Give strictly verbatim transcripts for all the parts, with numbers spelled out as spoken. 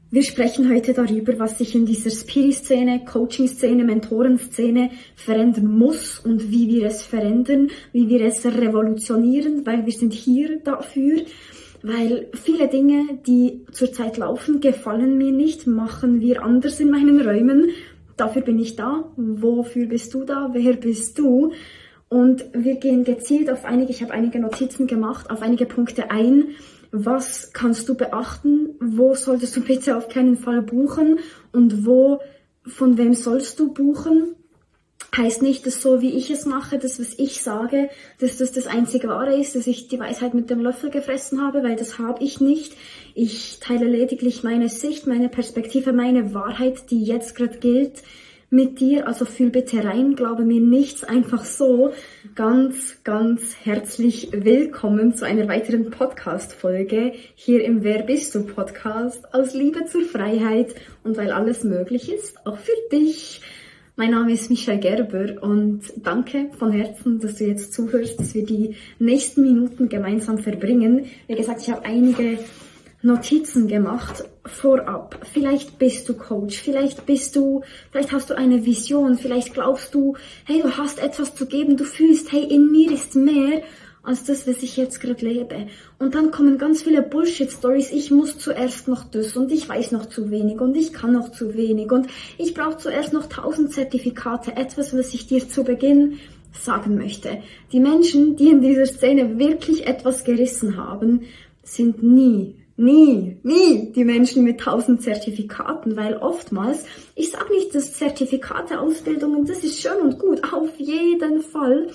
Wir sprechen heute darüber, was sich in dieser Spiri-Szene, Coaching-Szene, Mentoren-Szene verändern muss und wie wir es verändern, wie wir es revolutionieren, weil wir sind hier dafür, weil viele Dinge, die zurzeit laufen, gefallen mir nicht, machen wir anders in meinen Räumen. Dafür bin ich da. Wofür bist du da? Wer bist du? Und wir gehen gezielt auf einige, ich habe einige Notizen gemacht, auf einige Punkte ein. Was kannst du beachten? Wo solltest du bitte auf keinen Fall buchen? Und wo, von wem sollst du buchen? Heißt nicht, dass so wie ich es mache, das was ich sage, dass das das einzig Wahre ist, dass ich die Weisheit mit dem Löffel gefressen habe, weil das habe ich nicht. Ich teile lediglich meine Sicht, meine Perspektive, meine Wahrheit, die jetzt gerade gilt, mit dir, also fühl bitte rein, glaube mir nichts einfach so. Ganz, ganz herzlich willkommen zu einer weiteren Podcast-Folge hier im Wer bist du Podcast aus Liebe zur Freiheit und weil alles möglich ist, auch für dich. Mein Name ist Michelle Gerber und danke von Herzen, dass du jetzt zuhörst, dass wir die nächsten Minuten gemeinsam verbringen. Wie gesagt, ich habe einige Notizen gemacht vorab. Vielleicht bist du Coach, vielleicht bist du, vielleicht hast du eine Vision, vielleicht glaubst du, hey, du hast etwas zu geben, du fühlst, hey, in mir ist mehr als das, was ich jetzt gerade lebe. Und dann kommen ganz viele Bullshit-Stories, ich muss zuerst noch das und ich weiß noch zu wenig und ich kann noch zu wenig und ich brauche zuerst noch tausend Zertifikate, etwas, was ich dir zu Beginn sagen möchte. Die Menschen, die in dieser Szene wirklich etwas gerissen haben, sind nie Nie, nie die Menschen mit tausend Zertifikaten, weil oftmals, ich sage nicht, dass Zertifikate, Ausbildungen, das ist schön und gut, auf jeden Fall,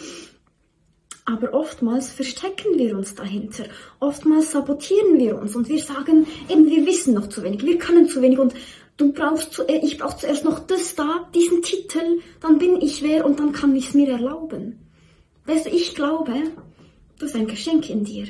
aber oftmals verstecken wir uns dahinter, oftmals sabotieren wir uns und wir sagen, eben wir wissen noch zu wenig, wir können zu wenig und du brauchst zu, ich brauche zuerst noch das da, diesen Titel, dann bin ich wer und dann kann ich es mir erlauben. Weißt du, ich glaube, du hast ein Geschenk in dir.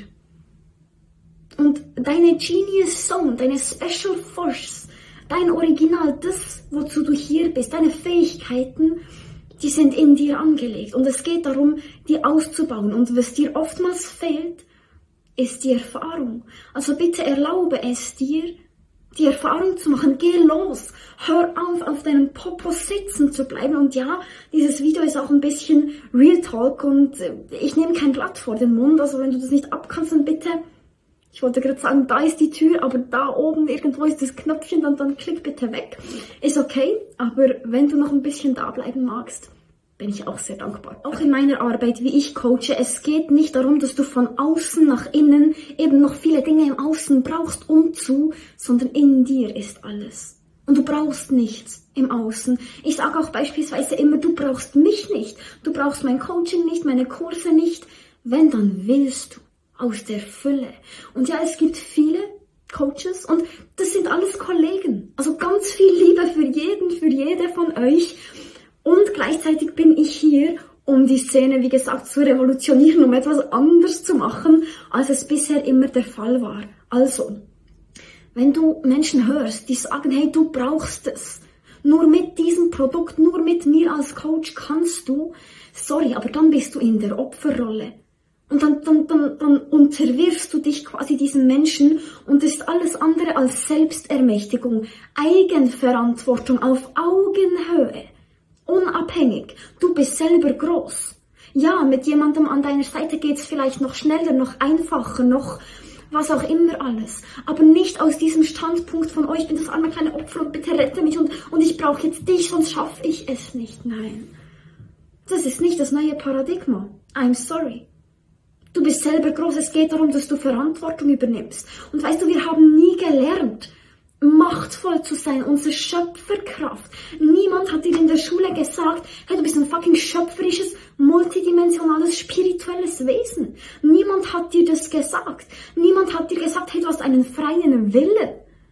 Und deine Genius Zone, deine Special Force, dein Original, das, wozu du hier bist, deine Fähigkeiten, die sind in dir angelegt. Und es geht darum, die auszubauen. Und was dir oftmals fehlt, ist die Erfahrung. Also bitte erlaube es dir, die Erfahrung zu machen. Geh los. Hör auf, auf deinem Popo sitzen zu bleiben. Und ja, dieses Video ist auch ein bisschen Real Talk und ich nehme kein Blatt vor den Mund. Also wenn du das nicht abkannst, dann bitte... Ich wollte gerade sagen, da ist die Tür, aber da oben irgendwo ist das Knöpfchen, dann, dann klick bitte weg. Ist okay, aber wenn du noch ein bisschen da bleiben magst, bin ich auch sehr dankbar. Auch in meiner Arbeit, wie ich coache, es geht nicht darum, dass du von außen nach innen eben noch viele Dinge im Außen brauchst, um zu, sondern in dir ist alles. Und du brauchst nichts im Außen. Ich sage auch beispielsweise immer, du brauchst mich nicht. Du brauchst mein Coaching nicht, meine Kurse nicht. Wenn, dann willst du. Aus der Fülle. Und ja, es gibt viele Coaches und das sind alles Kollegen. Also ganz viel Liebe für jeden, für jede von euch. Und gleichzeitig bin ich hier, um die Szene, wie gesagt, zu revolutionieren, um etwas anders zu machen, als es bisher immer der Fall war. Also, wenn du Menschen hörst, die sagen, hey, du brauchst es. Nur mit diesem Produkt, nur mit mir als Coach kannst du. Sorry, aber dann bist du in der Opferrolle. Und dann, dann, dann, dann unterwirfst du dich quasi diesen Menschen und das ist alles andere als Selbstermächtigung, Eigenverantwortung auf Augenhöhe, unabhängig. Du bist selber groß. Ja, mit jemandem an deiner Seite geht's vielleicht noch schneller, noch einfacher, noch was auch immer alles. Aber nicht aus diesem Standpunkt von, oh, ich bin das arme kleine Opfer und bitte rette mich und, und ich brauche jetzt dich, sonst schaffe ich es nicht. Nein, das ist nicht das neue Paradigma. I'm sorry. Du bist selber groß, es geht darum, dass du Verantwortung übernimmst. Und weißt du, wir haben nie gelernt, machtvoll zu sein, unsere Schöpferkraft. Niemand hat dir in der Schule gesagt, hey, du bist ein fucking schöpferisches, multidimensionales, spirituelles Wesen. Niemand hat dir das gesagt. Niemand hat dir gesagt, hey, du hast einen freien Willen.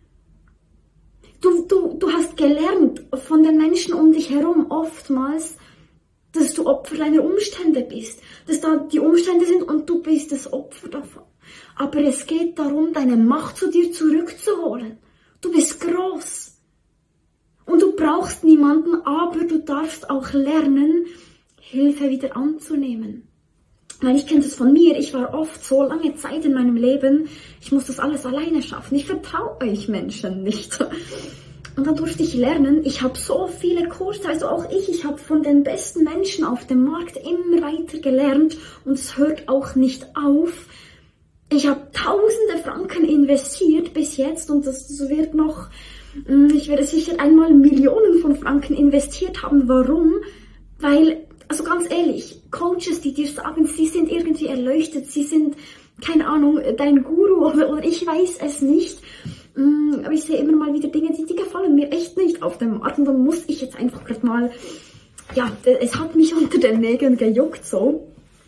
Du, du, du hast gelernt von den Menschen um dich herum oftmals, dass du Opfer deiner Umstände bist, dass da die Umstände sind und du bist das Opfer davon. Aber es geht darum, deine Macht zu dir zurückzuholen. Du bist groß. Und du brauchst niemanden, aber du darfst auch lernen, Hilfe wieder anzunehmen. Weil ich kenne das von mir, ich war oft so lange Zeit in meinem Leben, ich muss das alles alleine schaffen. Ich vertraue euch Menschen nicht. Und dann durfte ich lernen, ich habe so viele Kurse, also auch ich, ich habe von den besten Menschen auf dem Markt immer weiter gelernt und es hört auch nicht auf. Ich habe tausende Franken investiert bis jetzt und das wird noch, ich werde sicher einmal Millionen von Franken investiert haben. Warum? Weil, also ganz ehrlich, Coaches, die dir sagen, sie sind irgendwie erleuchtet, sie sind, keine Ahnung, dein Guru oder, oder ich weiß es nicht. Aber ich sehe immer mal wieder Dinge, die, die gefallen mir echt nicht auf dem Markt. Und dann muss ich jetzt einfach gerade mal, ja, es hat mich unter den Nägeln gejuckt, so.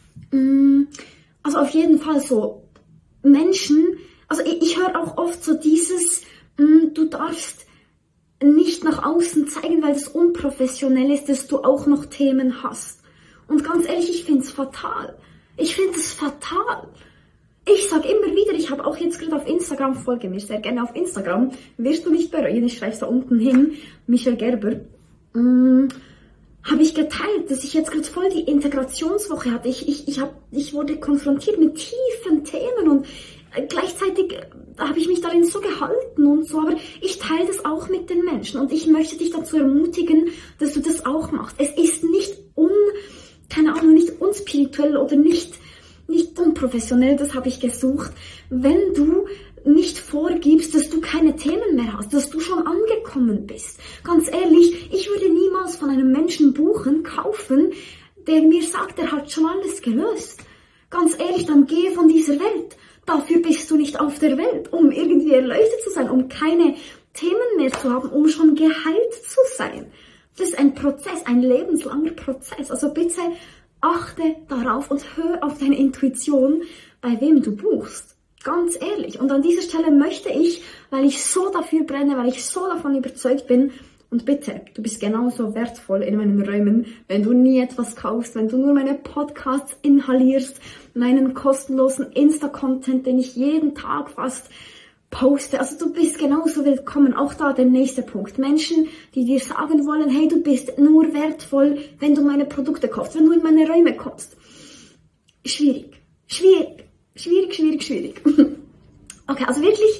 Also auf jeden Fall so, Menschen, also ich, ich höre auch oft so dieses, du darfst nicht nach außen zeigen, weil das unprofessionell ist, dass du auch noch Themen hast. Und ganz ehrlich, ich finde es fatal. Ich finde es fatal. Ich sage immer wieder, ich habe auch jetzt gerade auf Instagram, folge mir sehr gerne auf Instagram, wirst du nicht bereuen, ich schreibe es da unten hin, Michelle Gerber, ähm, habe ich geteilt, dass ich jetzt gerade voll die Integrationswoche hatte. Ich, ich, ich, hab, ich wurde konfrontiert mit tiefen Themen und gleichzeitig habe ich mich darin so gehalten und so, aber ich teile das auch mit den Menschen und ich möchte dich dazu ermutigen, dass du das auch machst. Es ist nicht un, keine Ahnung, nicht unspirituell oder nicht nicht unprofessionell, das habe ich gesucht, wenn du nicht vorgibst, dass du keine Themen mehr hast, dass du schon angekommen bist. Ganz ehrlich, ich würde niemals von einem Menschen buchen, kaufen, der mir sagt, er hat schon alles gelöst. Ganz ehrlich, dann gehe von dieser Welt. Dafür bist du nicht auf der Welt, um irgendwie erleuchtet zu sein, um keine Themen mehr zu haben, um schon geheilt zu sein. Das ist ein Prozess, ein lebenslanger Prozess. Also bitte achte darauf und hör auf deine Intuition, bei wem du buchst. Ganz ehrlich. Und an dieser Stelle möchte ich, weil ich so dafür brenne, weil ich so davon überzeugt bin, und bitte, du bist genauso wertvoll in meinen Räumen, wenn du nie etwas kaufst, wenn du nur meine Podcasts inhalierst, meinen kostenlosen Insta-Content, den ich jeden Tag fast poste. Also du bist genauso willkommen. Auch da der nächste Punkt. Menschen, die dir sagen wollen, hey, du bist nur wertvoll, wenn du meine Produkte kaufst, wenn du in meine Räume kommst. Schwierig. Schwierig. Schwierig, schwierig, schwierig. Okay, also wirklich,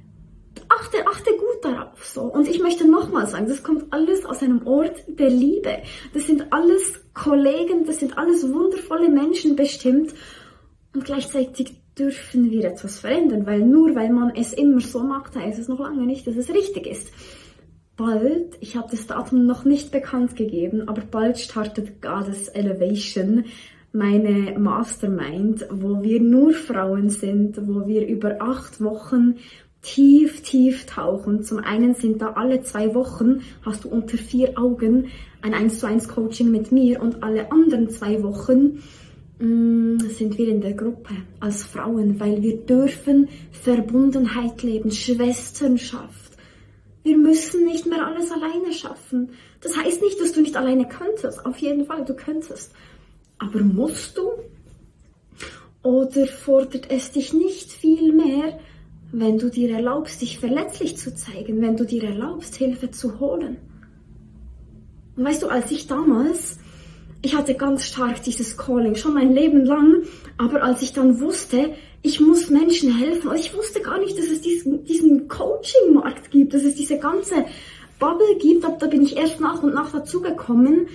achte, achte gut darauf. So. Und ich möchte nochmal sagen, das kommt alles aus einem Ort der Liebe. Das sind alles Kollegen, das sind alles wundervolle Menschen bestimmt. Und gleichzeitig dürfen wir etwas verändern, weil nur weil man es immer so macht, heißt es noch lange nicht, dass es richtig ist. Bald, ich habe das Datum noch nicht bekannt gegeben, aber bald startet Goddess Elevation, meine Mastermind, wo wir nur Frauen sind, wo wir über acht Wochen tief, tief tauchen. Zum einen sind da alle zwei Wochen, hast du unter vier Augen ein eins zu eins Coaching mit mir und alle anderen zwei Wochen sind wir in der Gruppe als Frauen, weil wir dürfen Verbundenheit leben, Schwesternschaft. Wir müssen nicht mehr alles alleine schaffen. Das heißt nicht, dass du nicht alleine könntest. Auf jeden Fall, du könntest. Aber musst du? Oder fordert es dich nicht viel mehr, wenn du dir erlaubst, dich verletzlich zu zeigen, wenn du dir erlaubst, Hilfe zu holen? Und weißt du, als ich damals Ich hatte ganz stark dieses Calling, schon mein Leben lang, aber als ich dann wusste, ich muss Menschen helfen, also ich wusste gar nicht, dass es diesen, diesen Coaching-Markt gibt, dass es diese ganze Bubble gibt, da bin ich erst nach und nach dazugekommen.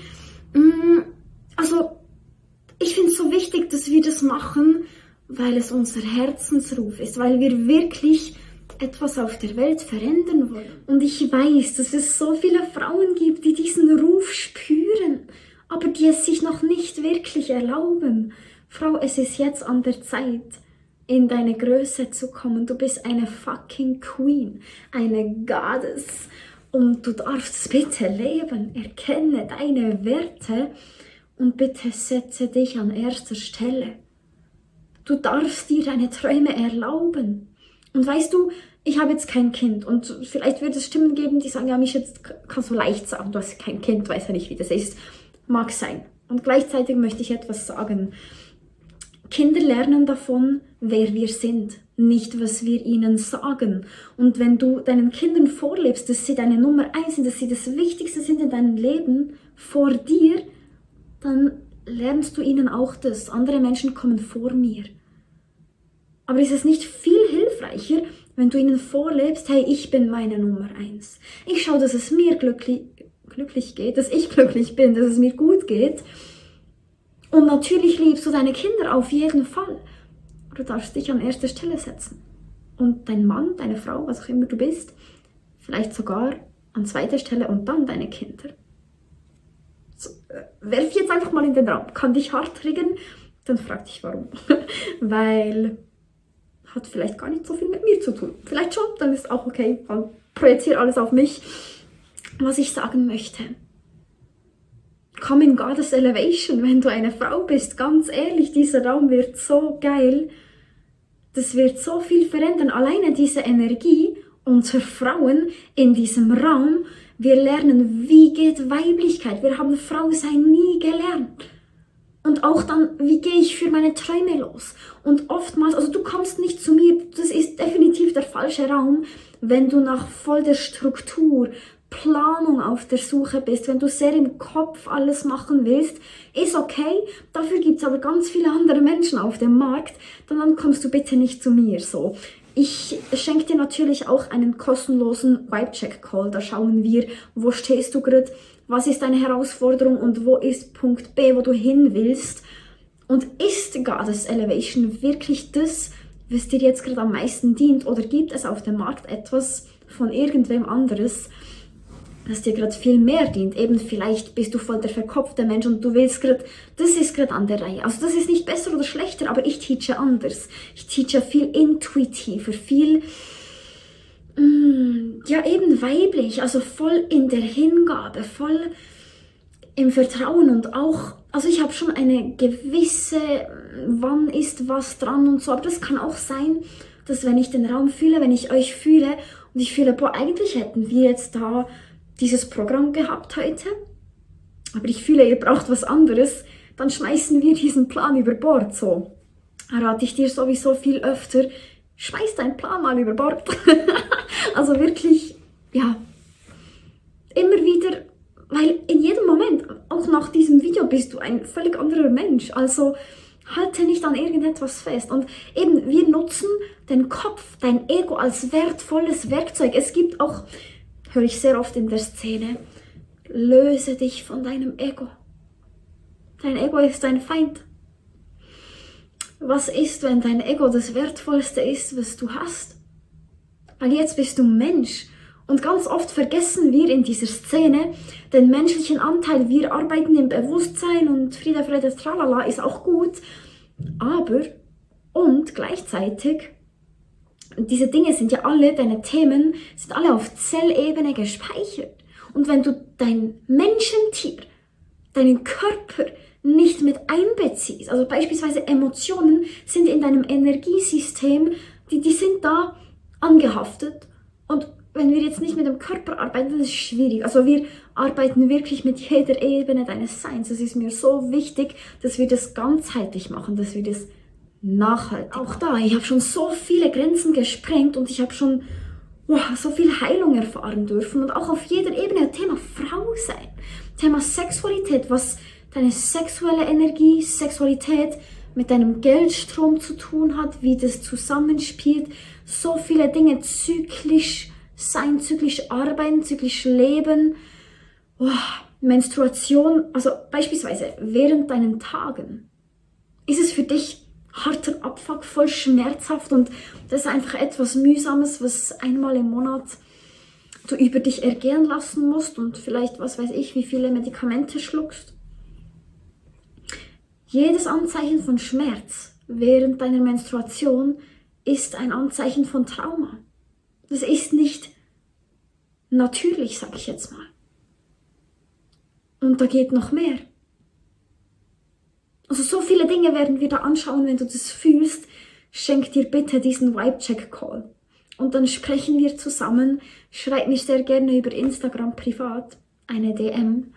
Also, ich finde es so wichtig, dass wir das machen, weil es unser Herzensruf ist, weil wir wirklich etwas auf der Welt verändern wollen. Und ich weiß, dass es so viele Frauen gibt, die diesen Ruf spüren, aber die es sich noch nicht wirklich erlauben. Frau, es ist jetzt an der Zeit, in deine Größe zu kommen. Du bist eine fucking Queen, eine Goddess. Und du darfst es bitte leben. Erkenne deine Werte und bitte setze dich an erster Stelle. Du darfst dir deine Träume erlauben. Und weißt du, ich habe jetzt kein Kind und vielleicht wird es Stimmen geben, die sagen, ja, mich jetzt kannst du leicht sagen, du hast kein Kind, weiß ja nicht, wie das ist. Mag sein. Und gleichzeitig möchte ich etwas sagen. Kinder lernen davon, wer wir sind, nicht was wir ihnen sagen. Und wenn du deinen Kindern vorlebst, dass sie deine Nummer eins sind, dass sie das Wichtigste sind in deinem Leben vor dir, dann lernst du ihnen auch das. Andere Menschen kommen vor mir. Aber ist es nicht viel hilfreicher, wenn du ihnen vorlebst, hey, ich bin meine Nummer eins. Ich schaue, dass es mir glücklich, glücklich geht, dass ich glücklich bin, dass es mir gut geht. Und natürlich liebst du deine Kinder auf jeden Fall. Du darfst dich an erste Stelle setzen. Und dein Mann, deine Frau, was auch immer du bist, vielleicht sogar an zweiter Stelle und dann deine Kinder. So, äh, werf jetzt einfach mal in den Raum. Kann dich hart triggern? Dann frag dich warum. Weil hat vielleicht gar nicht so viel mit mir zu tun. Vielleicht schon, dann ist auch okay. Dann projiziere alles auf mich. Was ich sagen möchte. Come in Goddess Elevation, wenn du eine Frau bist. Ganz ehrlich, dieser Raum wird so geil. Das wird so viel verändern. Alleine diese Energie unserer Frauen in diesem Raum. Wir lernen, wie geht Weiblichkeit. Wir haben Frau sein nie gelernt. Und auch dann, wie gehe ich für meine Träume los? Und oftmals, also du kommst nicht zu mir, das ist definitiv der falsche Raum, wenn du nach voll der Struktur, Planung auf der Suche bist, wenn du sehr im Kopf alles machen willst, ist okay. Dafür gibt es aber ganz viele andere Menschen auf dem Markt, dann kommst du bitte nicht zu mir so. Ich schenke dir natürlich auch einen kostenlosen Vibe-Check-Call. Da schauen wir, wo stehst du gerade, was ist deine Herausforderung und wo ist Punkt B, wo du hin willst. Und ist Goddess Elevation wirklich das, was dir jetzt gerade am meisten dient? Oder gibt es auf dem Markt etwas von irgendwem anderes, das dir gerade viel mehr dient? Eben vielleicht bist du voll der verkopfte Mensch und du willst gerade, das ist gerade an der Reihe. Also das ist nicht besser oder schlechter, aber ich teache anders. Ich teache viel intuitiver, viel, mm, ja eben weiblich, also voll in der Hingabe, voll im Vertrauen und auch, also ich habe schon eine gewisse, wann ist was dran und so, aber das kann auch sein, dass wenn ich den Raum fühle, wenn ich euch fühle und ich fühle, boah, eigentlich hätten wir jetzt da dieses Programm gehabt heute, aber ich fühle, ihr braucht was anderes, dann schmeißen wir diesen Plan über Bord. So rate ich dir sowieso viel öfter, schmeiß deinen Plan mal über Bord. Also wirklich, ja, immer wieder, weil in jedem Moment, auch nach diesem Video, bist du ein völlig anderer Mensch. Also halte nicht an irgendetwas fest. Und eben, wir nutzen den Kopf, dein Ego als wertvolles Werkzeug. Es gibt auch, höre ich sehr oft in der Szene, löse dich von deinem Ego. Dein Ego ist dein Feind. Was ist, wenn dein Ego das Wertvollste ist, was du hast? Weil jetzt bist du Mensch. Und ganz oft vergessen wir in dieser Szene den menschlichen Anteil. Wir arbeiten im Bewusstsein und Friede, Freude, Tralala ist auch gut. Aber, und gleichzeitig, diese Dinge sind ja alle, deine Themen sind alle auf Zellebene gespeichert. Und wenn du dein Menschentier, deinen Körper nicht mit einbeziehst, also beispielsweise Emotionen sind in deinem Energiesystem, die, die sind da angehaftet. Und wenn wir jetzt nicht mit dem Körper arbeiten, dann ist es schwierig. Also wir arbeiten wirklich mit jeder Ebene deines Seins. Es ist mir so wichtig, dass wir das ganzheitlich machen, dass wir das nachhaltig. Auch da, ich habe schon so viele Grenzen gesprengt und ich habe schon wow, so viel Heilung erfahren dürfen. Und auch auf jeder Ebene, Thema Frau sein, Thema Sexualität, was deine sexuelle Energie, Sexualität mit deinem Geldstrom zu tun hat, wie das zusammenspielt. So viele Dinge, zyklisch sein, zyklisch arbeiten, zyklisch leben. Oh, Menstruation, also beispielsweise während deinen Tagen ist es für dich harter Abfuck, voll schmerzhaft und das ist einfach etwas Mühsames, was einmal im Monat du über dich ergehen lassen musst und vielleicht, was weiß ich, wie viele Medikamente schluckst. Jedes Anzeichen von Schmerz während deiner Menstruation ist ein Anzeichen von Trauma. Das ist nicht natürlich, sag ich jetzt mal. Und da geht noch mehr. Also so viele Dinge werden wir da anschauen, wenn du das fühlst. Schenk dir bitte diesen Vibe-Check-Call. Und dann sprechen wir zusammen. Schreib mich sehr gerne über Instagram privat, eine D M.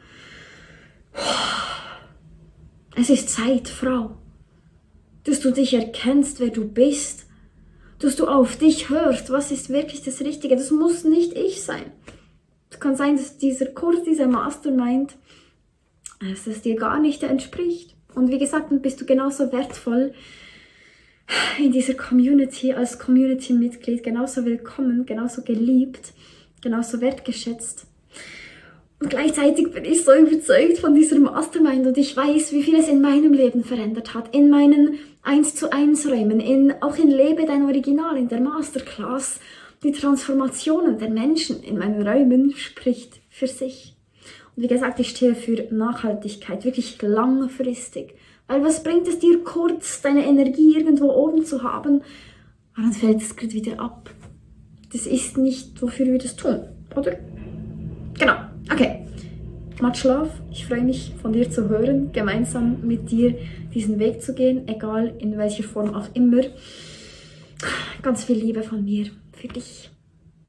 Es ist Zeit, Frau, dass du dich erkennst, wer du bist. Dass du auf dich hörst, was ist wirklich das Richtige. Das muss nicht ich sein. Es kann sein, dass dieser Kurs, dieser Mastermind, dass es dir gar nicht entspricht. Und wie gesagt, dann bist du genauso wertvoll in dieser Community, als Community-Mitglied, genauso willkommen, genauso geliebt, genauso wertgeschätzt. Und gleichzeitig bin ich so überzeugt von dieser Mastermind und ich weiß, wie viel es in meinem Leben verändert hat, in meinen eins zu eins Räumen, in, auch in Lebe dein Original, in der Masterclass. Die Transformationen der Menschen in meinen Räumen spricht für sich. Und wie gesagt, ich stehe für Nachhaltigkeit, wirklich langfristig. Weil was bringt es dir kurz, deine Energie irgendwo oben zu haben, und dann fällt es gerade wieder ab. Das ist nicht, wofür wir das tun, oder? Genau, okay. Much love, ich freue mich von dir zu hören, gemeinsam mit dir diesen Weg zu gehen, egal in welcher Form auch immer. Ganz viel Liebe von mir für dich.